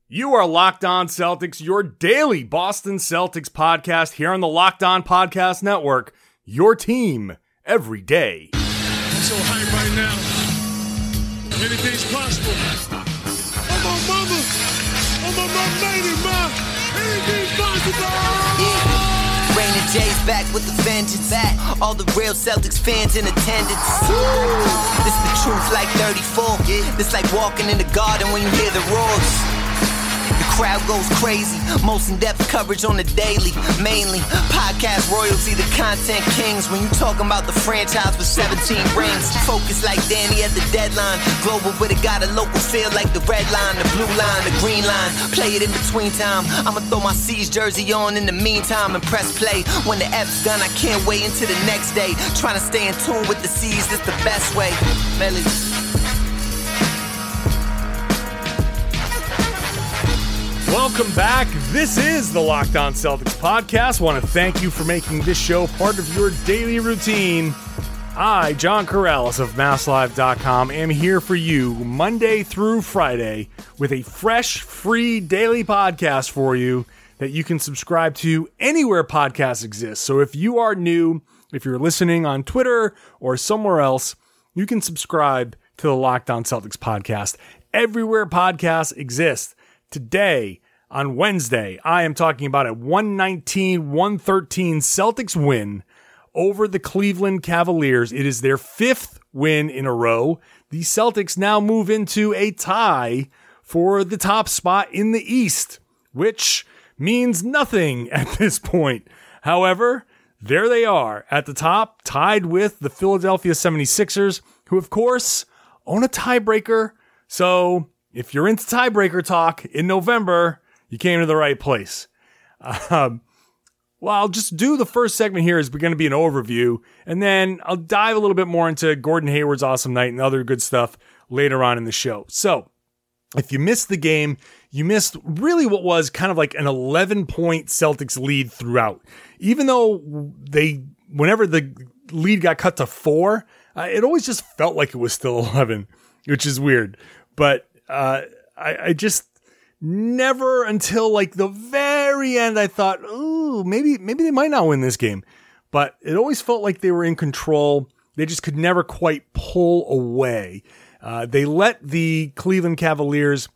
You are Locked On Celtics, your daily Boston Celtics podcast here on the Locked On Podcast Network. Your team every day. I'm so hyped right now. Anything's possible. I'm on mama. I'm on my lady, ma. Anything's possible. Yeah. Rain and J's back with the vengeance. Back. All the real Celtics fans in attendance. This the truth like 34. This like walking in the garden when you hear the roars. The crowd goes crazy. Most in-depth coverage on the daily. Mainly podcast royalty, the content kings. When you talking about the franchise with 17 rings. Focus like Danny at the deadline. Global, but it got a local feel like the red line, the blue line, the green line. Play it in between time. I'ma throw my C's jersey on in the meantime and press play. When the F's done, I can't wait until the next day. Trying to stay in tune with the C's, that's the best way. Melly. Welcome back. This is the Locked On Celtics podcast. Want to thank you for making this show part of your daily routine. I, John Corrales of MassLive.com, am here for you Monday through Friday with a fresh, free daily podcast for you that you can subscribe to anywhere podcasts exist. So if you are new, if you're listening on Twitter or somewhere else, you can subscribe to the Locked On Celtics podcast everywhere podcasts exist. Today, on Wednesday, I am talking about a 119-113 Celtics win over the Cleveland Cavaliers. It is their fifth win in a row. The Celtics now move into a tie for the top spot in the East, which means nothing at this point. However, there they are at the top, tied with the Philadelphia 76ers, who, of course, own a tiebreaker. So if you're into tiebreaker talk in November, you came to the right place. Well, I'll just do the first segment here is going to be an overview, and then I'll dive a little bit more into Gordon Hayward's awesome night and other good stuff later on in the show. So if you missed the game, you missed really what was kind of like an 11-point Celtics lead throughout. Even though whenever the lead got cut to 4, it always just felt like it was still 11, which is weird. But I just never until like the very end, I thought, ooh, maybe they might not win this game. But it always felt like they were in control. They just could never quite pull away. They let the Cleveland Cavaliers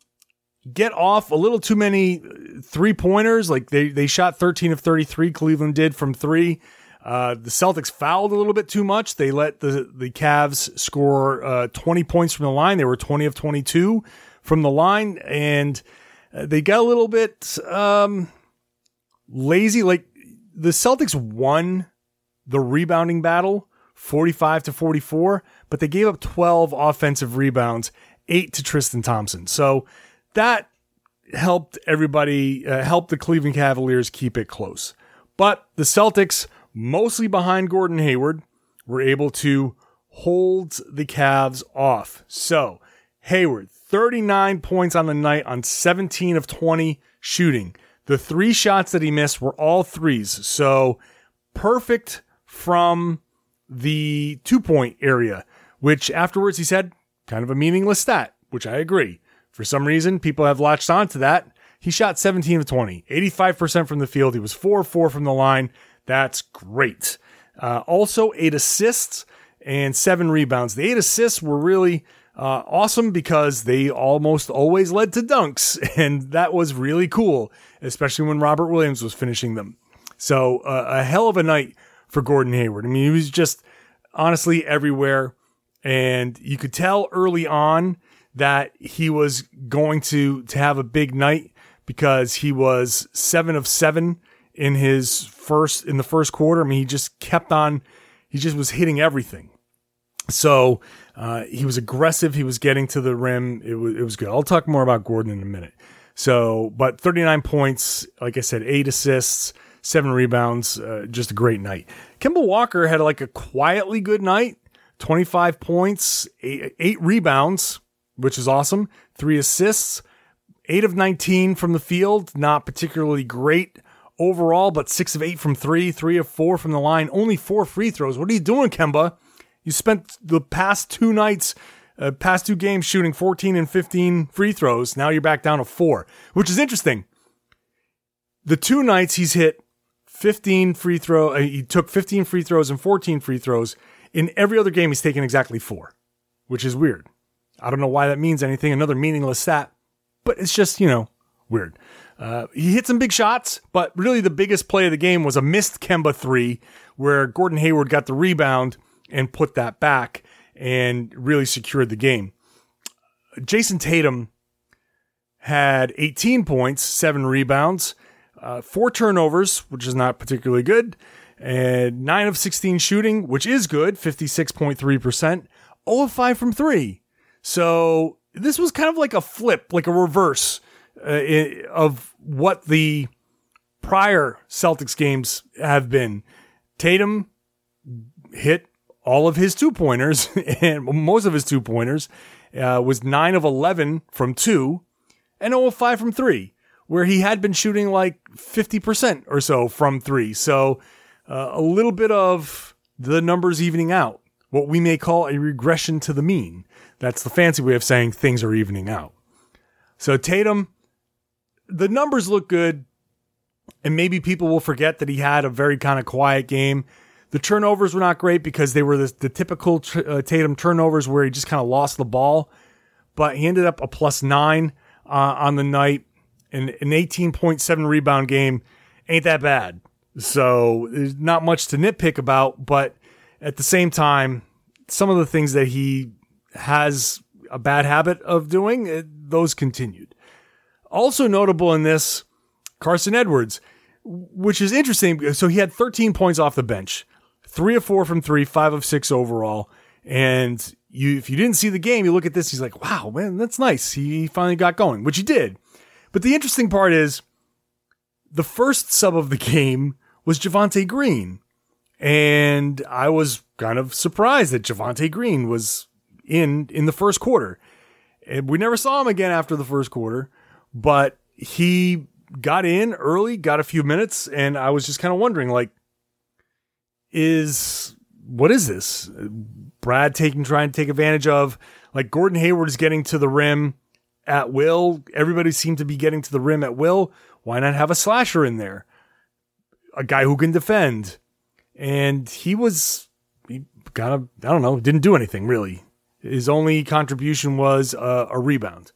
get off a little too many three-pointers. Like they shot 13 of 33, Cleveland did from 3. The Celtics fouled a little bit too much. They let the Cavs score 20 points from the line. They were 20 of 22 from the line, and they got a little bit lazy. Like the Celtics won the rebounding battle 45-44, but they gave up 12 offensive rebounds, 8 to Tristan Thompson. So that helped everybody, helped the Cleveland Cavaliers keep it close. But the Celtics, mostly behind Gordon Hayward, were able to hold the Cavs off. So Hayward, 39 points on the night on 17 of 20 shooting. The 3 shots that he missed were all threes. So perfect from the 2-point area, which afterwards he said kind of a meaningless stat, which I agree. For some reason, people have latched onto that. He shot 17 of 20, 85% from the field. He was 4-4 from the line. That's great. Also, 8 assists and 7 rebounds. The 8 assists were really awesome because they almost always led to dunks, and that was really cool, especially when Robert Williams was finishing them. So a hell of a night for Gordon Hayward. I mean, he was just honestly everywhere, and you could tell early on that he was going to have a big night because he was 7 of 7 in the first quarter. I mean, he just kept on, he just was hitting everything. So he was aggressive. He was getting to the rim. It was good. I'll talk more about Gordon in a minute. So, but 39 points, like I said, 8 assists, 7 rebounds, just a great night. Kemba Walker had like a quietly good night, 25 points, 8 rebounds, which is awesome, 3 assists, 8 of 19 from the field, not particularly great overall, but 6 of 8 from 3, 3 of 4 from the line, only 4 free throws. What are you doing, Kemba? You spent the past 2 nights Past 2 games shooting 14 and 15 free throws. Now you're back down to 4, which is interesting. The 2 nights he's hit 15 free throw. He took 15 free throws and 14 free throws. In every other game, he's taken exactly 4, which is weird. I don't know why that means anything. Another meaningless stat, but it's just, weird. He hit some big shots, but really the biggest play of the game was a missed Kemba 3 where Gordon Hayward got the rebound and put that back and really secured the game. Jason Tatum had 18 points, 7 rebounds, 4 turnovers, which is not particularly good, and 9 of 16 shooting, which is good, 56.3%, 0 of 5 from 3. So this was kind of like a flip, like a reverse of what the prior Celtics games have been. Tatum hit all of his 2-pointers, and most of his 2-pointers was 9 of 11 from 2 and 0 of 5 from 3, where he had been shooting like 50% or so from 3. So a little bit of the numbers evening out, what we may call a regression to the mean. That's the fancy way of saying things are evening out. So Tatum, the numbers look good, and maybe people will forget that he had a very kind of quiet game. The turnovers were not great because they were the typical Tatum turnovers where he just kind of lost the ball, but he ended up a +9 on the night, and an 18.7 rebound game ain't that bad. So there's not much to nitpick about, but at the same time, some of the things that he has a bad habit of doing, those continued. Also notable in this, Carson Edwards, which is interesting. So he had 13 points off the bench, 3 of 4 from 3, 5 of 6 overall. And if you didn't see the game, you look at this, he's like, wow, man, that's nice. He finally got going, which he did. But the interesting part is the first sub of the game was Javonte Green. And I was kind of surprised that Javonte Green was in the first quarter. And we never saw him again after the first quarter, but he got in early, got a few minutes, and I was just kind of wondering, like, what is this? Brad trying to take advantage of, like, Gordon Hayward is getting to the rim at will. Everybody seemed to be getting to the rim at will. Why not have a slasher in there? A guy who can defend. And he kind of, I don't know, didn't do anything really. His only contribution was a rebound.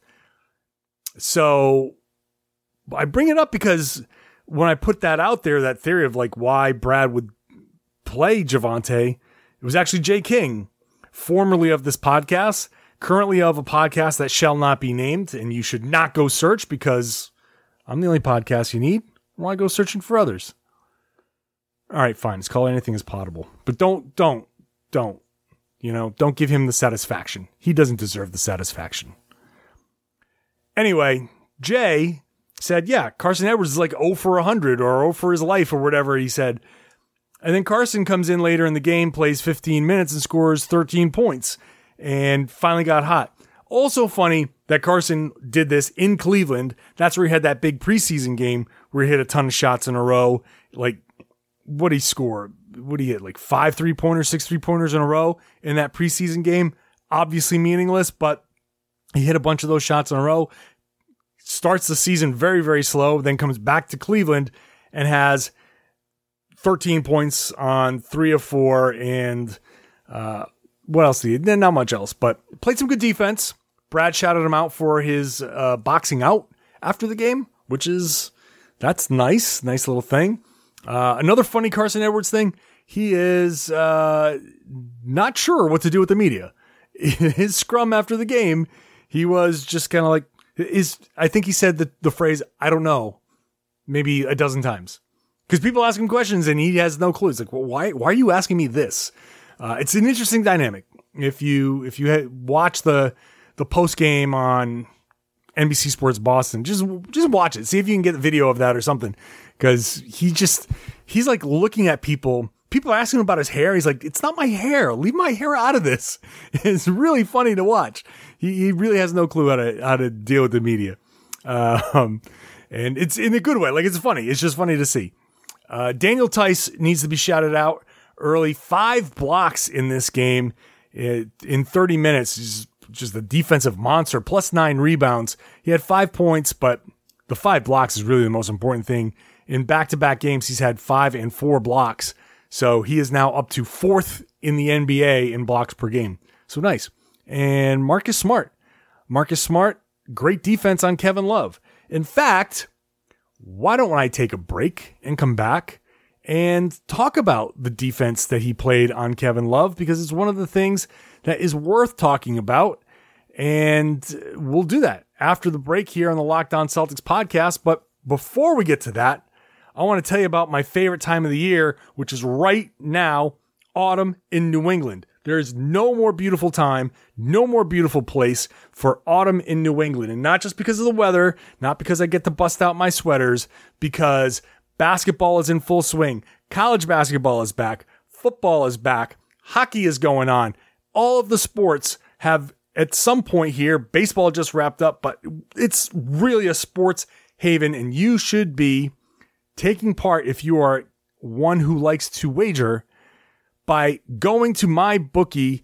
So I bring it up because when I put that out there, that theory of like why Brad would play Javonte, it was actually Jay King, formerly of this podcast, currently of a podcast that shall not be named, and you should not go search because I'm the only podcast you need. Why go searching for others? All right, fine. It's called Anything is Potable, but don't, don't give him the satisfaction. He doesn't deserve the satisfaction. Anyway, Jay said, yeah, Carson Edwards is like 0 for 100 or 0 for his life or whatever he said. And then Carson comes in later in the game, plays 15 minutes and scores 13 points and finally got hot. Also funny that Carson did this in Cleveland. That's where he had that big preseason game where he hit a ton of shots in a row. Like, what did he score? What did he hit? Like 5 3-pointers, 6 3-pointers in a row in that preseason game. Obviously meaningless, but he hit a bunch of those shots in a row. Starts the season very, very slow, then comes back to Cleveland and has 13 points on 3 of 4. And what else did he? Not much else, but played some good defense. Brad shouted him out for his boxing out after the game, that's nice. Nice little thing. Another funny Carson Edwards thing, he is not sure what to do with the media. His scrum after the game, he was just kind of like, I think he said the phrase, I don't know, maybe a dozen times. Because people ask him questions and he has no clue. It's like, well, why are you asking me this? It's an interesting dynamic. If you watch the post game on NBC Sports Boston, just watch it. See if you can get the video of that or something. Because he's like looking at people. People are asking him about his hair. He's like, it's not my hair. Leave my hair out of this. It's really funny to watch. He really has no clue how to deal with the media. And it's in a good way. Like, it's funny. It's just funny to see. Daniel Tice needs to be shouted out early. 5 blocks in this game in 30 minutes. He's just a defensive monster, plus 9 rebounds. He had 5 points, but the 5 blocks is really the most important thing. In back-to-back games, he's had 5 and 4 blocks. So he is now up to 4th in the NBA in blocks per game. So nice. And Marcus Smart. Great defense on Kevin Love. In fact, why don't I take a break and come back and talk about the defense that he played on Kevin Love, because it's one of the things that is worth talking about. And we'll do that after the break here on the Locked On Celtics podcast. But before we get to that, I want to tell you about my favorite time of the year, which is right now, autumn in New England. There is no more beautiful time, no more beautiful place for autumn in New England. And not just because of the weather, not because I get to bust out my sweaters, because basketball is in full swing. College basketball is back. Football is back. Hockey is going on. All of the sports have, at some point here, baseball just wrapped up, but it's really a sports haven, and you should be taking part, if you are one who likes to wager, by going to mybookie.ag.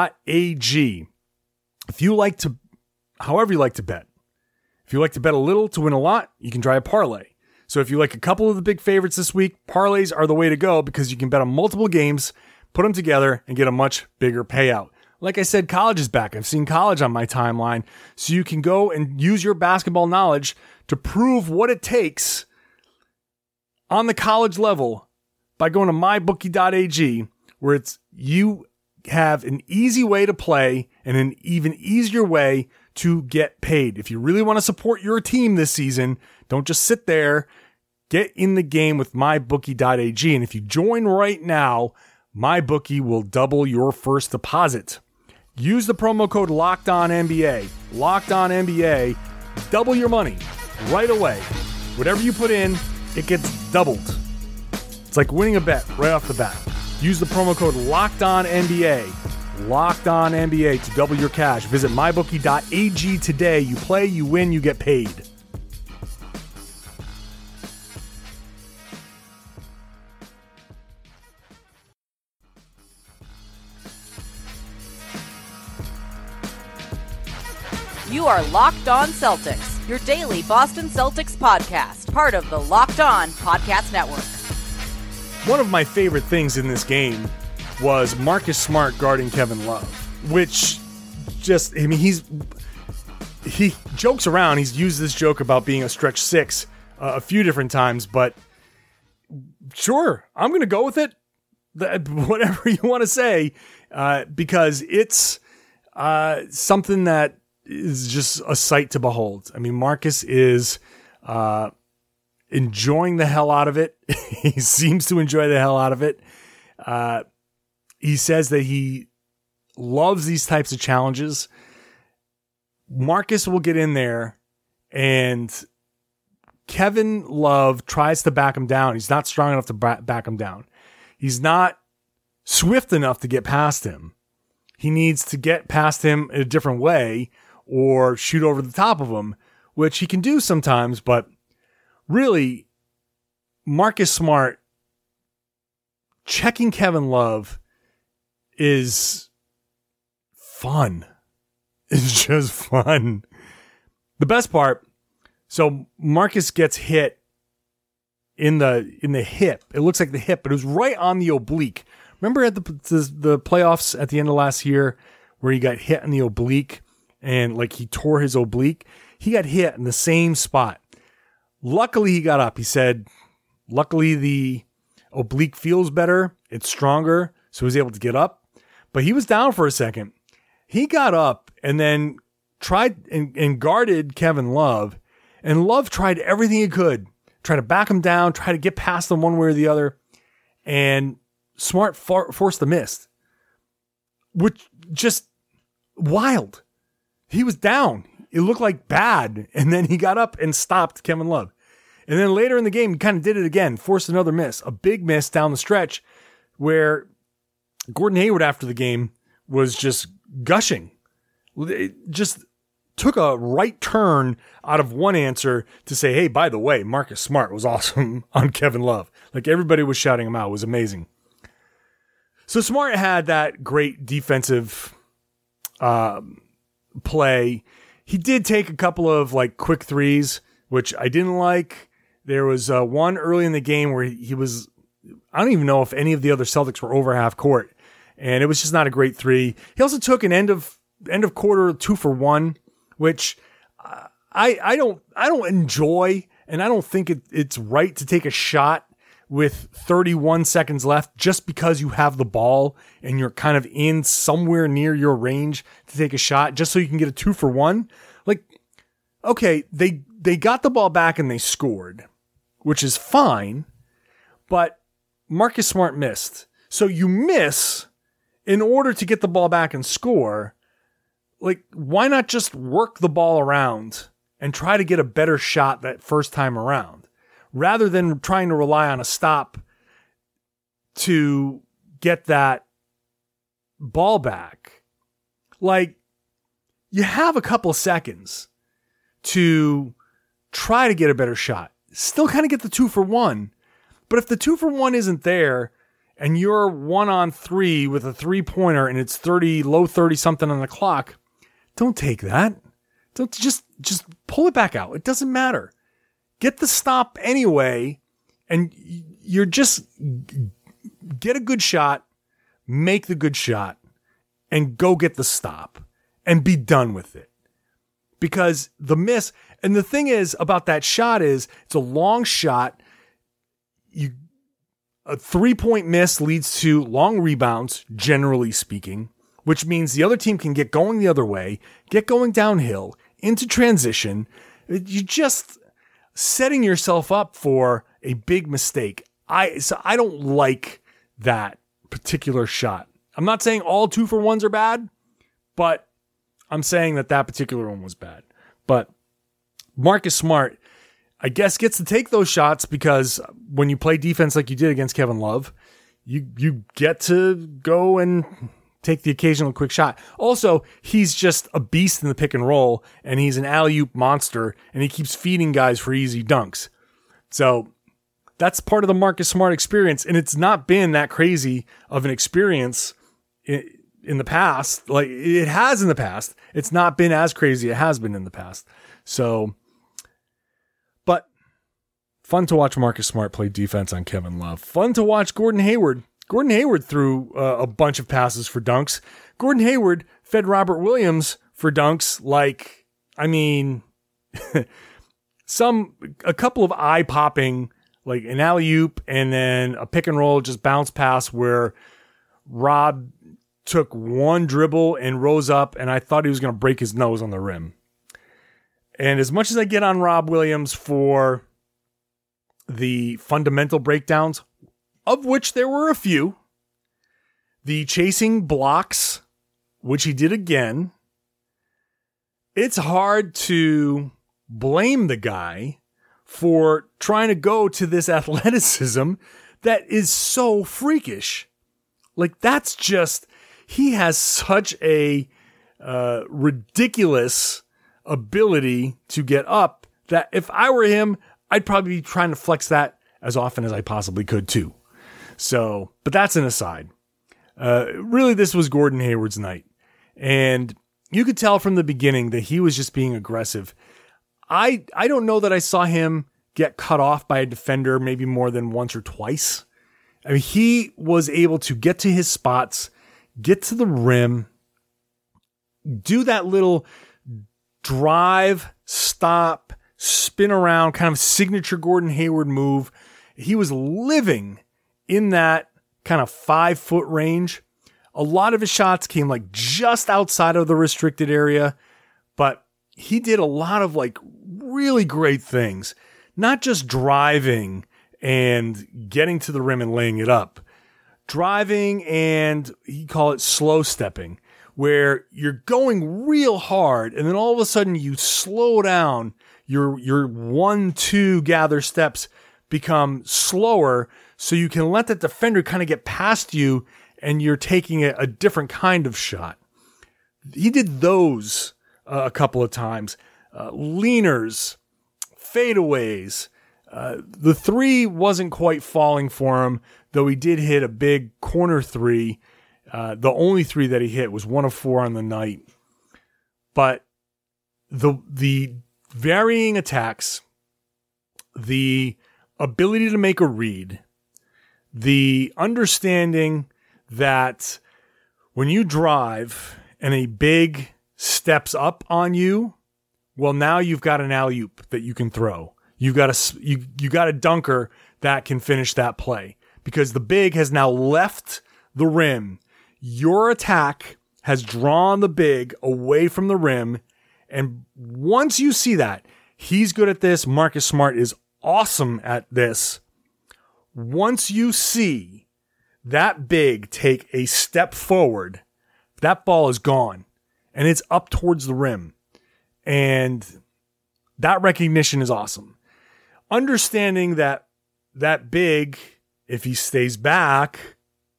If you like to, however you like to bet. If you like to bet a little to win a lot, you can try a parlay. So if you like a couple of the big favorites this week, parlays are the way to go, because you can bet on multiple games, put them together, and get a much bigger payout. Like I said, college is back. I've seen college on my timeline. So you can go and use your basketball knowledge to prove what it takes on the college level by going to mybookie.ag, where you have an easy way to play and an even easier way to get paid. If you really want to support your team this season, don't just sit there. Get in the game with mybookie.ag. And if you join right now, MyBookie will double your first deposit. Use the promo code LOCKEDONNBA. LOCKEDONNBA. Double your money right away. Whatever you put in, it gets doubled. It's like winning a bet right off the bat. Use the promo code LOCKEDONNBA. LOCKEDONNBA to double your cash. Visit mybookie.ag today. You play, you win, you get paid. You are Locked On Celtics, your daily Boston Celtics podcast, part of the Locked On Podcast Network. One of my favorite things in this game was Marcus Smart guarding Kevin Love, which just, I mean, he jokes around. He's used this joke about being a stretch 6 a few different times, but sure, I'm going to go with it. Whatever you want to say, because it's something that is just a sight to behold. I mean, Marcus is enjoying the hell out of it. He seems to enjoy the hell out of it. He says that he loves these types of challenges. Marcus will get in there, and Kevin Love tries to back him down. He's not strong enough to back him down. He's not swift enough to get past him. He needs to get past him in a different way or shoot over the top of him, which he can do sometimes, but really, Marcus Smart checking Kevin Love is fun. It's just fun. The best part, so Marcus gets hit in the hip. It looks like the hip, but it was right on the oblique. Remember at the playoffs at the end of last year where he got hit in the oblique and like he tore his oblique? He got hit in the same spot. Luckily, he got up. He said, luckily the oblique feels better. It's stronger. So he was able to get up. But he was down for a second. He got up and then tried and guarded Kevin Love. And Love tried everything he could. Try to back him down. Try to get past him one way or the other. And Smart forced the miss. Which just wild. He was down. It looked like bad. And then he got up and stopped Kevin Love. And then later in the game, he kind of did it again, forced another miss, a big miss down the stretch where Gordon Hayward after the game was just gushing. It just took a right turn out of one answer to say, hey, by the way, Marcus Smart was awesome on Kevin Love. Like everybody was shouting him out. It was amazing. So Smart had that great defensive play, he did take a couple of like quick threes, which I didn't like. There was one early in the game where he was, I don't even know if any of the other Celtics were over half court, and it was just not a great three. He also took an end of quarter 2 for 1, which I don't enjoy, and I don't think it's right to take a shot with 31 seconds left just because you have the ball and you're kind of in somewhere near your range to take a shot just so you can get a 2 for 1. Like, okay, they got the ball back and they scored, which is fine, but Marcus Smart missed. So you miss in order to get the ball back and score. Like, why not just work the ball around and try to get a better shot that first time around, rather than trying to rely on a stop to get that ball back? Like, you have a couple seconds to try to get a better shot. Still kind of get the 2 for 1. But if the 2 for 1 isn't there and you're 1-on-3 with a 3-pointer and it's low 30 something on the clock, don't take that. Don't just pull it back out. It doesn't matter. Get the stop anyway, and you're just get a good shot, make the good shot, and go get the stop and be done with it. Because the miss, and the thing is about that shot is it's a long shot. A 3-point miss leads to long rebounds, generally speaking, which means the other team can get going the other way, get going downhill, into transition. You just setting yourself up for a big mistake. So I don't like that particular shot. I'm not saying all 2 for 1s are bad, but I'm saying that particular one was bad. But Marcus Smart, I guess, gets to take those shots because when you play defense like you did against Kevin Love, you get to go and take the occasional quick shot. Also, he's just a beast in the pick and roll, and he's an alley-oop monster, and he keeps feeding guys for easy dunks. So that's part of the Marcus Smart experience, and it's not been that crazy of an experience in the past. Like, it has in the past. It's not been as crazy as it has been in the past. So, but fun to watch Marcus Smart play defense on Kevin Love. Fun to watch Gordon Hayward. Gordon Hayward threw a bunch of passes for dunks. Gordon Hayward fed Robert Williams for dunks. Like, I mean, a couple of eye-popping, like an alley-oop and then a pick and roll, just bounce pass where Rob took one dribble and rose up, and I thought he was going to break his nose on the rim. And as much as I get on Rob Williams for the fundamental breakdowns, of which there were a few, the chasing blocks, which he did again, it's hard to blame the guy for trying to go to this athleticism that is so freakish. Like, that's just, he has such a ridiculous ability to get up that if I were him, I'd probably be trying to flex that as often as I possibly could too. So, but that's an aside. Really, this was Gordon Hayward's night. And you could tell from the beginning that he was just being aggressive. I don't know that I saw him get cut off by a defender maybe more than once or twice. I mean, he was able to get to his spots, get to the rim, do that little drive, stop, spin around, kind of signature Gordon Hayward move. He was living in that kind of 5-foot range. A lot of his shots came like just outside of the restricted area, but he did a lot of like really great things, not just driving and getting to the rim and laying it up. Driving and he called it slow stepping, where you're going real hard and then all of a sudden you slow down, your 1-2 gather steps become slower so you can let the defender kind of get past you and you're taking a different kind of shot. He did those a couple of times. Leaners, fadeaways. The three wasn't quite falling for him, though he did hit a big corner three. The only three that he hit was 1 of 4 on the night. But the varying attacks, the ability to make a read, the understanding that when you drive and a big steps up on you, well, now you've got an alley-oop that you can throw. You got a dunker that can finish that play because the big has now left the rim. Your attack has drawn the big away from the rim. And once you see that, he's good at this. Marcus Smart is awesome at this. Once you see that big take a step forward, that ball is gone and it's up towards the rim. And that recognition is awesome. Understanding that big, if he stays back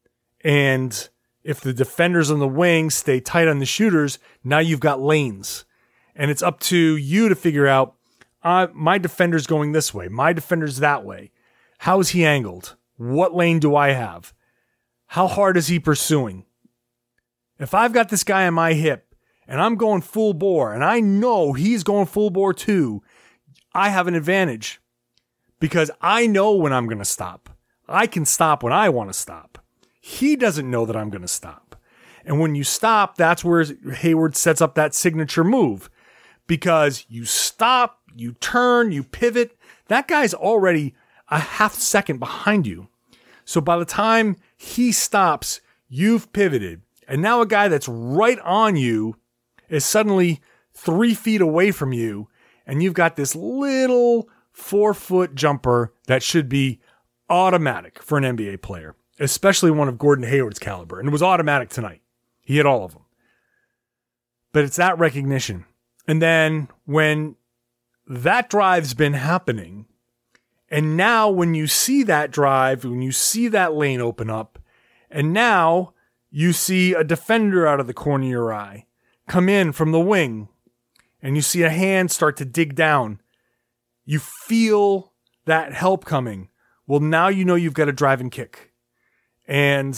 and if the defenders on the wing stay tight on the shooters, now you've got lanes. And it's up to you to figure out, my defender's going this way. My defender's that way. How is he angled? What lane do I have? How hard is he pursuing? If I've got this guy on my hip and I'm going full bore and I know he's going full bore too, I have an advantage because I know when I'm going to stop. I can stop when I want to stop. He doesn't know that I'm going to stop. And when you stop, that's where Hayward sets up that signature move because you stop, you turn, you pivot. That guy's already a half second behind you. So by the time he stops, you've pivoted. And now a guy that's right on you is suddenly 3 feet away from you. And you've got this little 4-foot jumper that should be automatic for an NBA player, especially one of Gordon Hayward's caliber. And it was automatic tonight. He hit all of them. But it's that recognition. And then when that drive's been happening, and now when you see that drive, when you see that lane open up, and now you see a defender out of the corner of your eye come in from the wing, and you see a hand start to dig down, you feel that help coming. Well, now you know you've got a drive and kick. And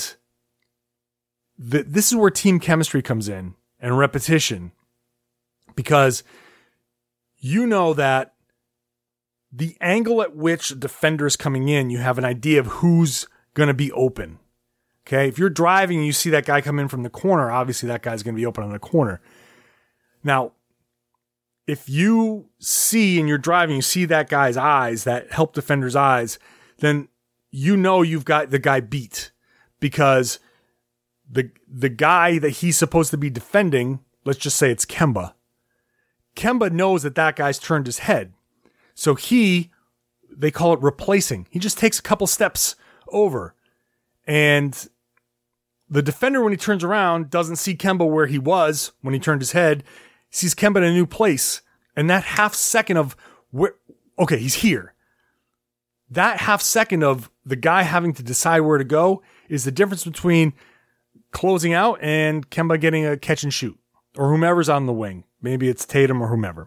this is where team chemistry comes in and repetition. Because you know that the angle at which a defender is coming in, you have an idea of who's going to be open. Okay, if you're driving and you see that guy come in from the corner, obviously that guy's going to be open on the corner. Now, if you see and you're driving, you see that guy's eyes, that help defender's eyes, then you know you've got the guy beat because the guy that he's supposed to be defending, let's just say it's Kemba. Kemba knows that guy's turned his head. So they call it replacing. He just takes a couple steps over. And the defender, when he turns around, doesn't see Kemba where he was when he turned his head. He sees Kemba in a new place. And that half second of, okay, he's here. That half second of the guy having to decide where to go is the difference between closing out and Kemba getting a catch and shoot. Or whomever's on the wing. Maybe it's Tatum or whomever.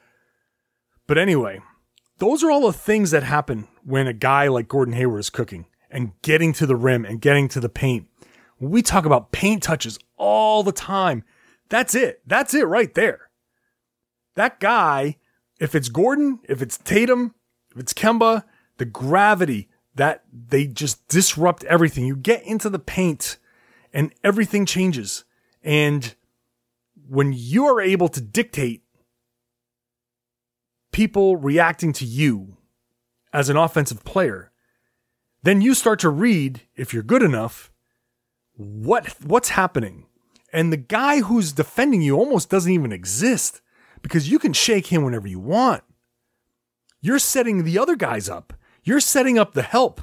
But anyway, those are all the things that happen when a guy like Gordon Hayward is cooking and getting to the rim and getting to the paint. We talk about paint touches all the time. That's it. That's it right there. That guy, if it's Gordon, if it's Tatum, if it's Kemba, the gravity that they just disrupt everything. You get into the paint and everything changes. And when you are able to dictate people reacting to you as an offensive player, then you start to read, if you're good enough, what's happening. And the guy who's defending you almost doesn't even exist because you can shake him whenever you want. You're setting the other guys up. You're setting up the help.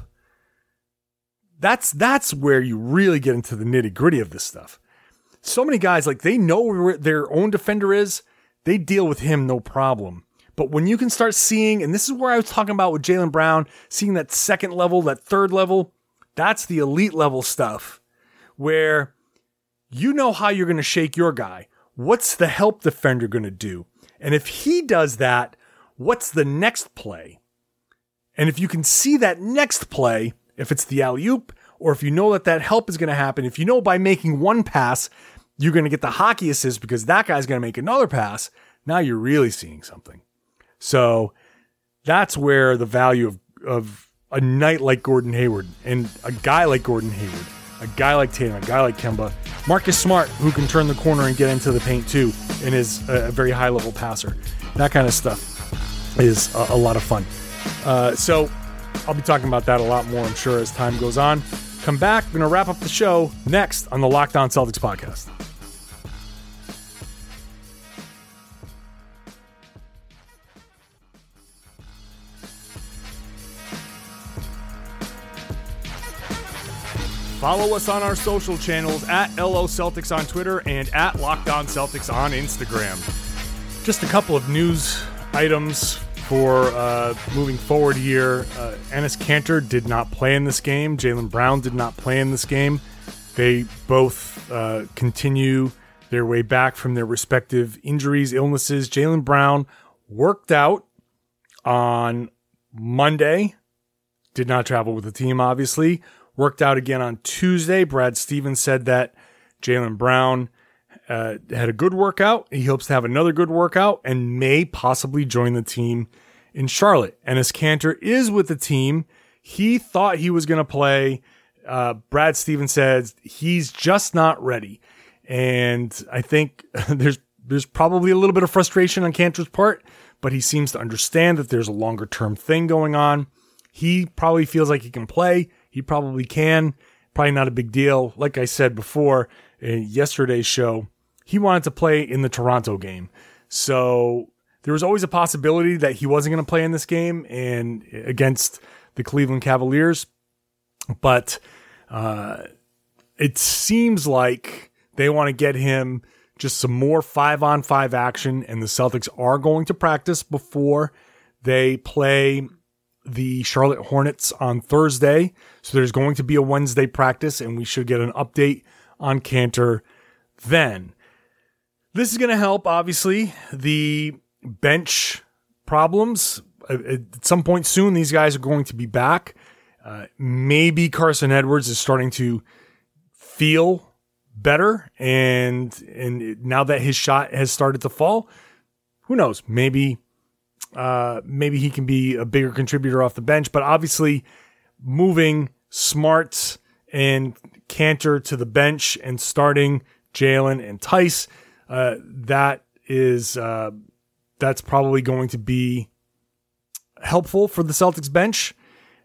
That's where you really get into the nitty-gritty of this stuff. So many guys, like, they know where their own defender is. They deal with him no problem. But when you can start seeing, and this is where I was talking about with Jaylen Brown, seeing that second level, that third level, that's the elite level stuff where you know how you're going to shake your guy. What's the help defender going to do? And if he does that, what's the next play? And if you can see that next play, if it's the alley-oop, or if you know that help is going to happen, if you know by making one pass you're going to get the hockey assist because that guy's going to make another pass. Now you're really seeing something. So that's where the value of a night like Gordon Hayward and a guy like Gordon Hayward, a guy like Tatum, a guy like Kemba, Marcus Smart, who can turn the corner and get into the paint too and is a very high-level passer. That kind of stuff is a lot of fun. So I'll be talking about that a lot more, I'm sure, as time goes on. Come back. I'm going to wrap up the show next on the Locked On Celtics podcast. Follow us on our social channels at LO Celtics on Twitter and at Locked On Celtics on Instagram. Just a couple of news items for moving forward here. Enes Kanter did not play in this game. Jaylen Brown did not play in this game. They both continue their way back from their respective injuries, illnesses. Jaylen Brown worked out on Monday. Did not travel with the team, obviously. Worked out again on Tuesday. Brad Stevens said that Jaylen Brown had a good workout. He hopes to have another good workout and may possibly join the team in Charlotte. Enes Kanter is with the team. He thought he was going to play. Brad Stevens says he's just not ready. And I think there's probably a little bit of frustration on Kanter's part, but he seems to understand that there's a longer term thing going on. He probably feels like he can play. He probably can. Probably not a big deal. Like I said before in yesterday's show, he wanted to play in the Toronto game. So there was always a possibility that he wasn't going to play in this game and against the Cleveland Cavaliers. But it seems like they want to get him just some more 5-on-5 action, and the Celtics are going to practice before they play the Charlotte Hornets on Thursday. So there's going to be a Wednesday practice, and we should get an update on Kanter then. This is going to help, obviously, the bench problems. At some point soon, these guys are going to be back. Maybe Carson Edwards is starting to feel better, and now that his shot has started to fall, who knows? Maybe he can be a bigger contributor off the bench, but obviously moving Smart and Kanter to the bench and starting Jaylen and Tice, that's probably going to be helpful for the Celtics bench.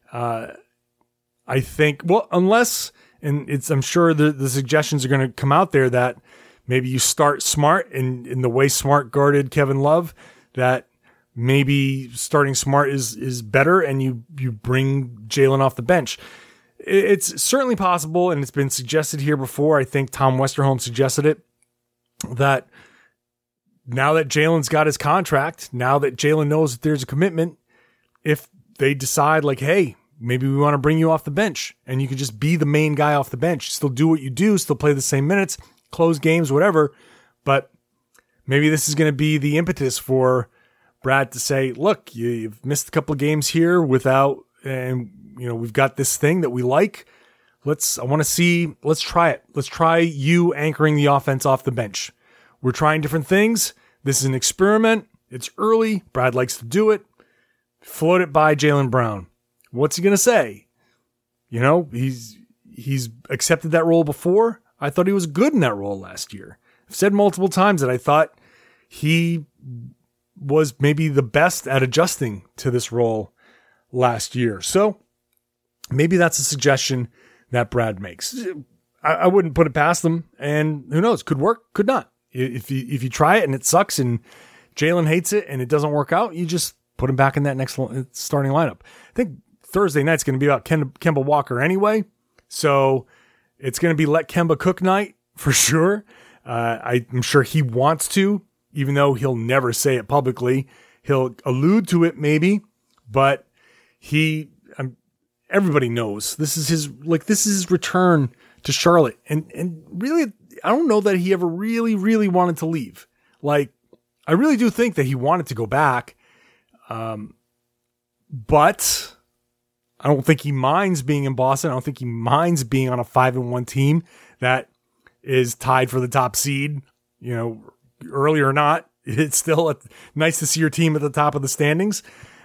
I think, well, unless, and I'm sure the suggestions are going to come out there that maybe you start Smart and in the way Smart guarded Kevin Love, that maybe starting Smart is better and you bring Jaylen off the bench. It's certainly possible, and it's been suggested here before. I think Tom Westerholm suggested it, that now that Jaylen's got his contract, now that Jaylen knows that there's a commitment, if they decide like, hey, maybe we want to bring you off the bench and you can just be the main guy off the bench, still do what you do, still play the same minutes, close games, whatever. But maybe this is going to be the impetus for Brad to say, look, you've missed a couple of games here without, and we've got this thing that we like. Let's try it. Let's try you anchoring the offense off the bench. We're trying different things. This is an experiment. It's early. Brad likes to do it. Float it by Jaylen Brown. What's he going to say? He's accepted that role before. I thought he was good in that role last year. I've said multiple times that I thought he was maybe the best at adjusting to this role last year. So maybe that's a suggestion that Brad makes. I wouldn't put it past them, and who knows, could work, could not. If you try it and it sucks and Jaylen hates it and it doesn't work out, you just put him back in that next starting lineup. I think Thursday night's going to be about Kemba Walker anyway, so it's going to be let Kemba cook night for sure. I'm sure he wants to, even though he'll never say it publicly. He'll allude to it maybe, but everybody knows this is his return to Charlotte, and really, I don't know that he ever really, really wanted to leave. Like, I really do think that he wanted to go back, but I don't think he minds being in Boston. I don't think he minds being on a 5-1 team that is tied for the top seed, early or not. It's still nice to see your team at the top of the standings.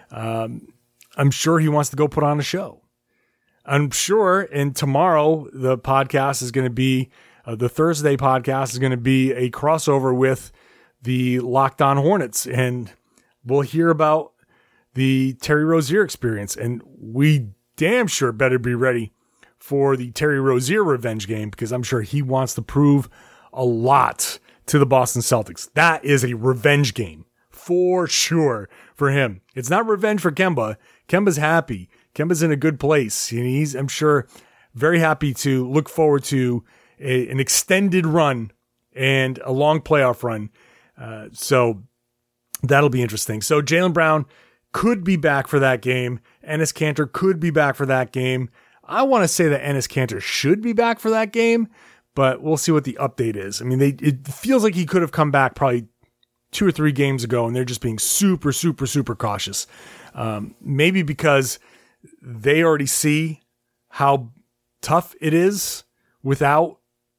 I'm sure he wants to go put on a show. I'm sure, and tomorrow the podcast is going to be, the Thursday podcast is going to be a crossover with the Locked On Hornets, and we'll hear about the Terry Rozier experience, and we damn sure better be ready for the Terry Rozier revenge game, because I'm sure he wants to prove a lot to the Boston Celtics. That is a revenge game for sure for him. It's not revenge for Kemba. Kemba's happy. Kemba's in a good place. And he's, I'm sure, very happy to look forward to an extended run and a long playoff run. So that'll be interesting. So Jaylen Brown could be back for that game. Enes Kanter could be back for that game. I want to say that Enes Kanter should be back for that game, but we'll see what the update is. I mean, it feels like he could have come back probably 2 or 3 games ago, and they're just being super, super, super cautious. Maybe because they already see how tough it is without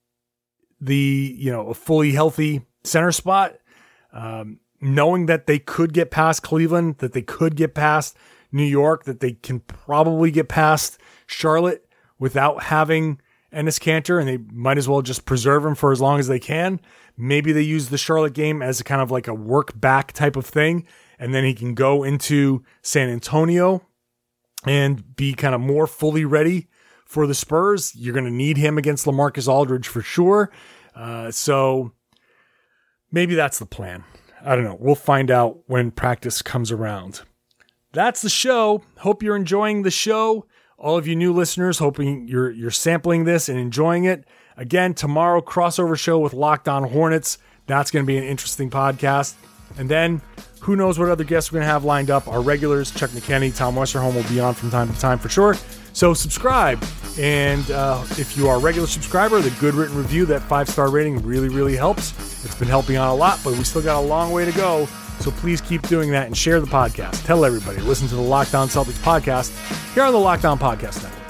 the, a fully healthy center spot. Knowing that they could get past Cleveland, that they could get past New York, that they can probably get past Charlotte without having Enes Kanter, and they might as well just preserve him for as long as they can. Maybe they use the Charlotte game as a kind of like a work back type of thing, and then he can go into San Antonio and be kind of more fully ready for the Spurs. You're going to need him against LaMarcus Aldridge for sure. So maybe that's the plan. I don't know. We'll find out when practice comes around. That's the show. Hope you're enjoying the show. All of you new listeners, hoping you're sampling this and enjoying it. Again, tomorrow, crossover show with Locked On Hornets. That's going to be an interesting podcast. And then who knows what other guests we're going to have lined up. Our regulars, Chuck McKenney, Tom Westerholm will be on from time to time for sure. So subscribe. And if you are a regular subscriber, the good written review, that 5-star rating really, really helps. It's been helping out a lot, but we still got a long way to go. So please keep doing that and share the podcast. Tell everybody. Listen to the Locked On Celtics podcast here on the Locked On Podcast Network.